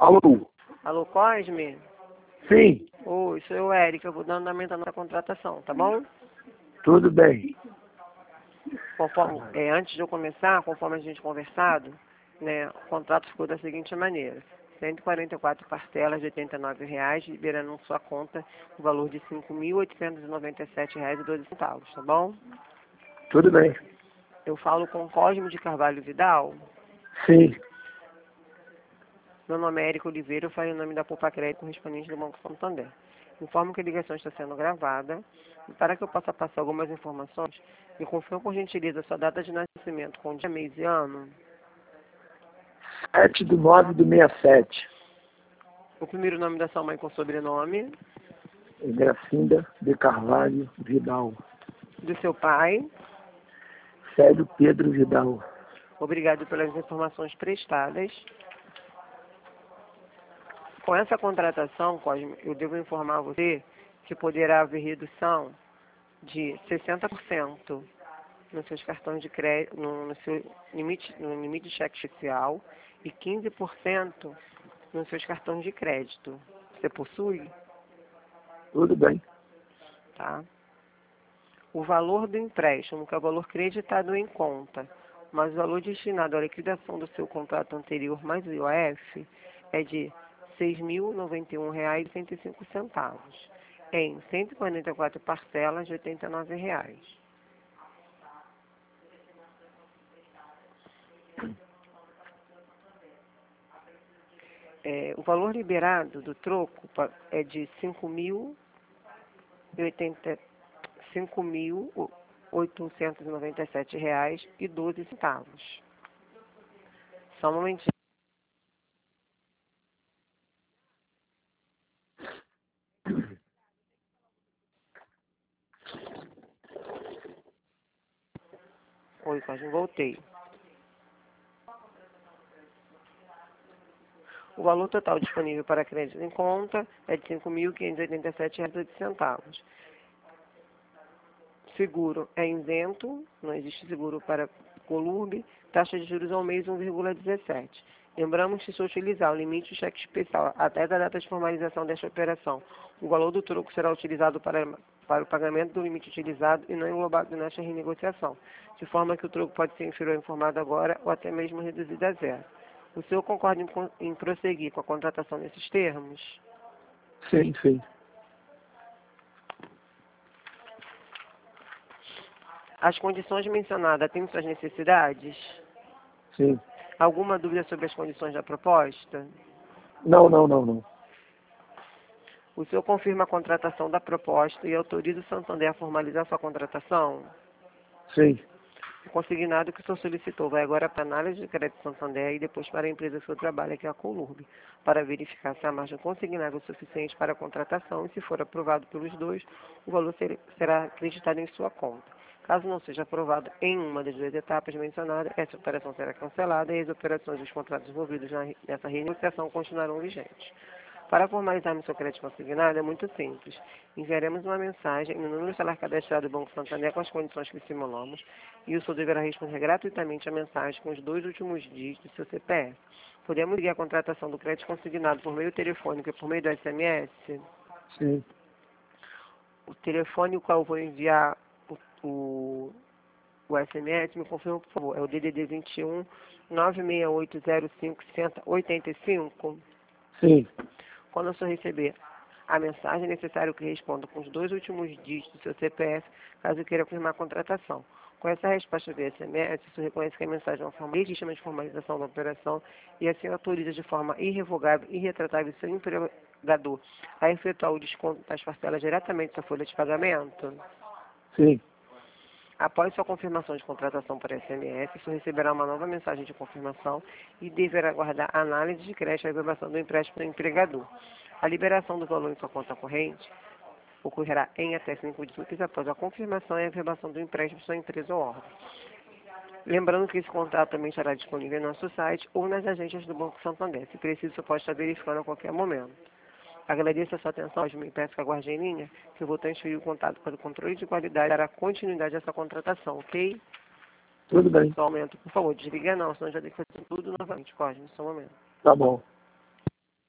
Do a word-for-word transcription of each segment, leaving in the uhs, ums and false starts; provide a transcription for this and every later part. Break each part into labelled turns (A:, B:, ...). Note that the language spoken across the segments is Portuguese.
A: Alô?
B: Alô, Cosme?
A: Sim,
B: Oi, sou eu, Érica. Eu vou dar andamento na nossa contratação, tá bom?
A: tudo bem.
B: Conforme, é, antes de eu começar, conforme a gente conversado, né, o contrato ficou da seguinte maneira. cento e quarenta e quatro parcelas de oitenta e nove reais, liberando em sua conta o valor de cinco mil oitocentos e noventa e sete reais e doze centavos, tá bom?
A: Tudo bem.
B: Eu falo com Cosme de Carvalho Vidal.
A: Sim,
B: Meu nome é Érica Oliveira, eu falo em nome da Poupa Crédito correspondente do Banco Santander. Informo que a ligação está sendo gravada e para que eu possa passar algumas informações, me confirma por gentileza a sua data de nascimento com dia, mês e ano.
A: sete do nove do sessenta e sete.
B: O primeiro nome da sua mãe com sobrenome.
A: Gracinda de Carvalho Vidal.
B: Do seu pai.
A: Célio Pedro Vidal.
B: Obrigado pelas informações prestadas. Com essa contratação, Cosme, eu devo informar você que poderá haver redução de sessenta por cento nos seus cartões de crédito, no, no seu limite, no limite de cheque especial e quinze por cento nos seus cartões de crédito. Você possui?
A: Tudo bem.
B: Tá? O valor do empréstimo, que é o valor creditado em conta, mas o valor destinado à liquidação do seu contrato anterior mais o I O F é de seis mil e noventa e um reais e sessenta e cinco centavos, em cento e quarenta e quatro parcelas de oitenta e nove reais. É, o valor liberado do troco pa- é de cinco mil oitocentos e noventa e sete reais e doze centavos. Só um momentinho. Oi, quase voltei. O valor total disponível para crédito em conta é de cinco mil quinhentos e oitenta e sete reais e oito centavos. Seguro é isento, não existe seguro para Colurb, taxa de juros ao mês um vírgula dezessete. Lembramos que se utilizar o limite do cheque especial até a data de formalização desta operação, o valor do troco será utilizado para, para o pagamento do limite utilizado e não englobado nesta renegociação, de forma que o troco pode ser inferior ao informado agora ou até mesmo reduzido a zero. O senhor concorda em, con- em prosseguir com a contratação nesses termos?
A: Sim, sim.
B: As condições mencionadas têm suas necessidades?
A: Sim.
B: Alguma dúvida sobre as condições da proposta?
A: Não, não, não, não.
B: O senhor confirma a contratação da proposta e autoriza o Santander a formalizar sua contratação?
A: Sim.
B: O consignado que o senhor solicitou vai agora para a análise de crédito Santander e depois para a empresa que o senhor trabalha, que é a Colurb, para verificar se a margem consignável é suficiente para a contratação e, se for aprovado pelos dois, o valor ser- será acreditado em sua conta. Caso não seja aprovado em uma das duas etapas mencionadas, essa operação será cancelada e as operações dos contratos envolvidos na- nessa renegociação continuarão vigentes. Para formalizarmos seu crédito consignado é muito simples. Enviaremos uma mensagem no número celular cadastrado do Banco Santander com as condições que simulamos e o senhor deverá responder gratuitamente a mensagem com os dois últimos dígitos do seu C P F. Podemos ligar a contratação do crédito consignado por meio telefônico e por meio do S M S?
A: Sim.
B: O telefone o qual eu vou enviar o, o, o S M S, me confirma, por favor, é o D D D vinte e um, nove seis oito zero cinco, oito cinco?
A: Sim.
B: Quando o senhor receber a mensagem, é necessário que responda com os dois últimos dígitos do seu C P F, caso queira confirmar a contratação. Com essa resposta via S M S, o senhor reconhece que a mensagem é uma forma legítima de formalização da operação e assim autoriza de forma irrevogável e irretratável seu empregador a efetuar o desconto das parcelas diretamente da sua folha de pagamento.
A: Sim.
B: Após sua confirmação de contratação por S M S, o senhor receberá uma nova mensagem de confirmação e deverá aguardar a análise de crédito e a aprovação do empréstimo do empregador. A liberação do valor em sua conta corrente ocorrerá em até cinco dias úteis após a confirmação e a aprovação do empréstimo de sua empresa ou órgão. Lembrando que esse contrato também estará disponível no nosso site ou nas agências do Banco Santander. Se preciso, você pode estar verificando a qualquer momento. Agradeço a sua atenção, me peço que aguarde em linha, que eu vou transferir o contato para o controle de qualidade para a continuidade dessa contratação, ok?
A: Tudo bem.
B: Só um momento, por favor, desliga não, senão já tem que fazer tudo novamente, Cosme, só um momento.
A: Tá bom.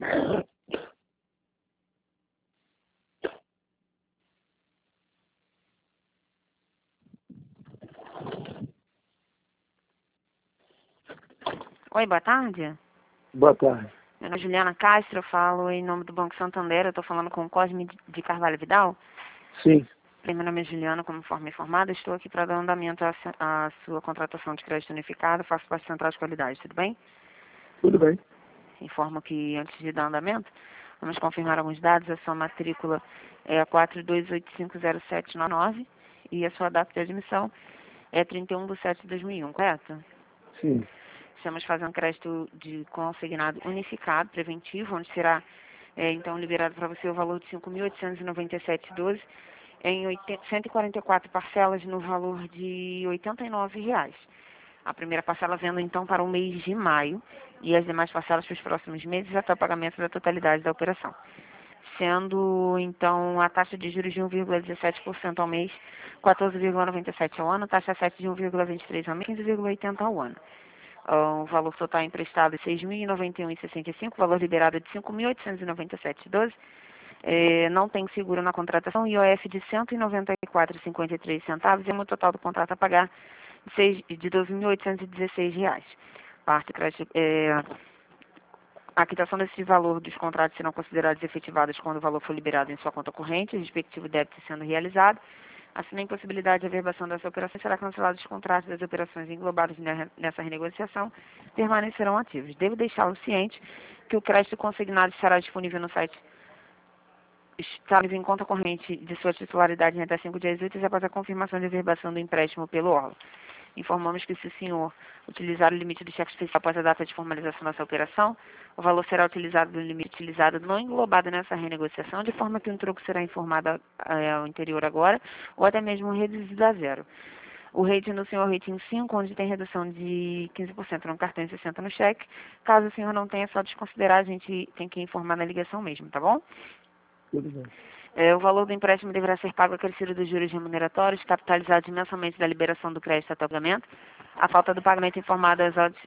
C: Oi, boa tarde.
A: Boa tarde.
C: Meu nome é Juliana Castro, eu falo em nome do Banco Santander, eu estou falando com o Cosme de Carvalho Vidal.
A: Sim,
C: Meu nome é Juliana, como forma informada, estou aqui para dar andamento à su- à sua contratação de crédito unificado, faço parte da Central de Qualidade, tudo bem?
A: tudo bem.
C: Informo que antes de dar andamento, vamos confirmar alguns dados, a sua matrícula é a quatro dois oito cinco zero sete nove nove e a sua data de admissão é trinta e um de sete de dois mil e um, correto?
A: Sim,
C: Estamos fazendo um crédito de consignado unificado, preventivo, onde será, é, então, liberado para você o valor de cinco mil oitocentos e noventa e sete reais e doze centavos em oitenta cento e quarenta e quatro parcelas no valor de oitenta e nove reais. A primeira parcela vendo, então, para o mês de maio e as demais parcelas para os próximos meses até o pagamento da totalidade da operação. Sendo, então, a taxa de juros de um vírgula dezessete por cento ao mês, quatorze vírgula noventa e sete por cento ao ano, taxa sete de um vírgula vinte e três por cento ao mês, quinze vírgula oitenta por cento ao ano. O valor total emprestado é seis mil e noventa e um reais e sessenta e cinco centavos, valor liberado é de cinco mil oitocentos e noventa e sete reais e doze centavos. É, não tem seguro na contratação, I O F de cento e noventa e quatro reais e cinquenta e três centavos e o total do contrato a pagar de, seis- de doze mil oitocentos e dezesseis reais. Parte crédito, é, a quitação desse valor dos contratos serão considerados efetivados quando o valor for liberado em sua conta corrente, o respectivo débito sendo realizado. Assim, na impossibilidade de averbação dessa operação, será cancelado os contratos das operações englobadas nessa renegociação, permanecerão ativos. Devo deixá-lo ciente que o crédito consignado estará disponível no site, estará em conta corrente de sua titularidade em até cinco dias úteis após a confirmação de averbação do empréstimo pelo órgão. Informamos que se o senhor utilizar o limite do cheque especial após a data de formalização dessa operação, o valor será utilizado do limite utilizado não englobado nessa renegociação, de forma que um troco será informado eh, ao interior agora, ou até mesmo reduzido a zero. O rating do senhor é rating cinco, onde tem redução de quinze por cento no cartão e sessenta por cento no cheque. Caso o senhor não tenha, é só desconsiderar, a gente tem que informar na ligação mesmo, tá bom?
A: tudo bem.
C: É, o valor do empréstimo deverá ser pago acrescido dos juros remuneratórios, capitalizados mensalmente da liberação do crédito até o pagamento. A falta do pagamento informada às audi-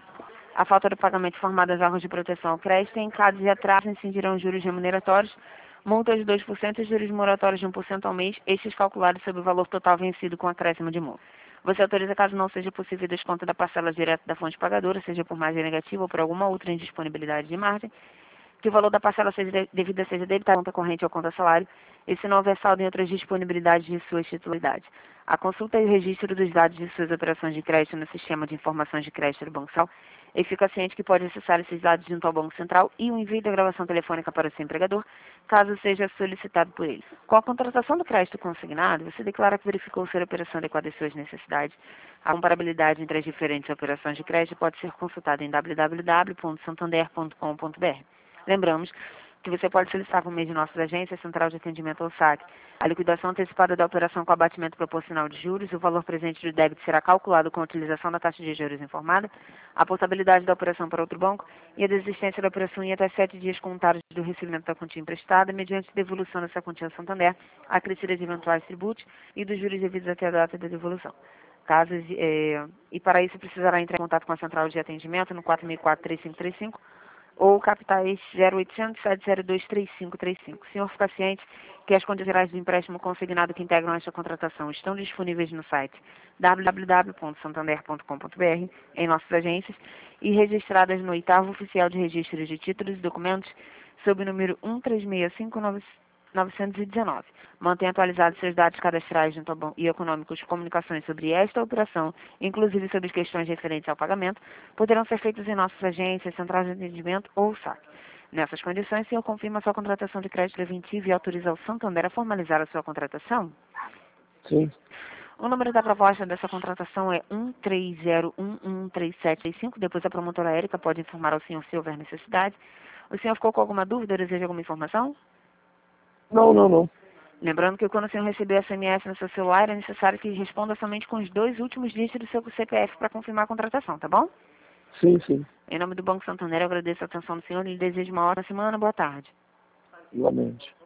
C: a falta do pagamento informada às órgãos de proteção ao crédito, em caso de atraso, incidirão juros remuneratórios, multas de dois por cento e juros moratórios de um por cento ao mês, estes calculados sobre o valor total vencido com acréscimo de multa. Você autoriza, caso não seja possível, desconto da parcela direta da fonte pagadora, seja por margem negativa ou por alguma outra indisponibilidade de margem, que o valor da parcela seja de- devida seja debitada à conta corrente ou conta salário, e se não houver saldo em outras disponibilidades de suas titularidades. A consulta e o registro dos dados de suas operações de crédito no sistema de informações de crédito do Banco Central, e fica ciente que pode acessar esses dados junto ao Banco Central e o envio da gravação telefônica para o seu empregador, caso seja solicitado por ele. Com a contratação do crédito consignado, você declara que verificou ser a operação adequada às suas necessidades. A comparabilidade entre as diferentes operações de crédito pode ser consultada em w w w ponto santander ponto com ponto b r. Lembramos que você pode solicitar por meio de nossas agências, Central de Atendimento ou saque, a liquidação antecipada da operação com abatimento proporcional de juros, o valor presente do débito será calculado com a utilização da taxa de juros informada, a portabilidade da operação para outro banco e a desistência da operação em até sete dias contados do recebimento da quantia emprestada, mediante devolução dessa quantia ao Santander, acrescida de eventuais tributos e dos juros devidos até a data da devolução. Casos, eh, e para isso precisará entrar em contato com a Central de Atendimento no quatro seis quatro, três cinco três cinco ou capitais zero oitocentos, sete zero dois, três cinco três cinco. O senhor fica ciente que as condições gerais do empréstimo consignado que integram esta contratação estão disponíveis no site w w w ponto santander ponto com ponto b r, em nossas agências, e registradas no oitavo Oficial de Registro de Títulos e Documentos, sob o número um três seis cinco nove novecentos e dezenove. Mantenha atualizados seus dados cadastrais junto ao banco e econômicos de comunicações sobre esta operação, inclusive sobre as questões referentes ao pagamento, poderão ser feitos em nossas agências, centrais de atendimento ou saque. Nessas condições, o senhor confirma sua contratação de crédito preventivo e autoriza o Santander a formalizar a sua contratação?
A: Sim,
C: O número da proposta dessa contratação é um três zero um um três sete três cinco. Depois a promotora Érica pode informar ao senhor se houver necessidade. O senhor ficou com alguma dúvida ou deseja alguma informação?
A: não, não, não.
C: Lembrando que quando o senhor receber S M S no seu celular, é necessário que responda somente com os dois últimos dígitos do seu C P F para confirmar a contratação, tá bom?
A: Sim, sim,
C: Em nome do Banco Santander, eu agradeço a atenção do senhor e lhe desejo uma ótima semana. Boa tarde.
A: igualmente.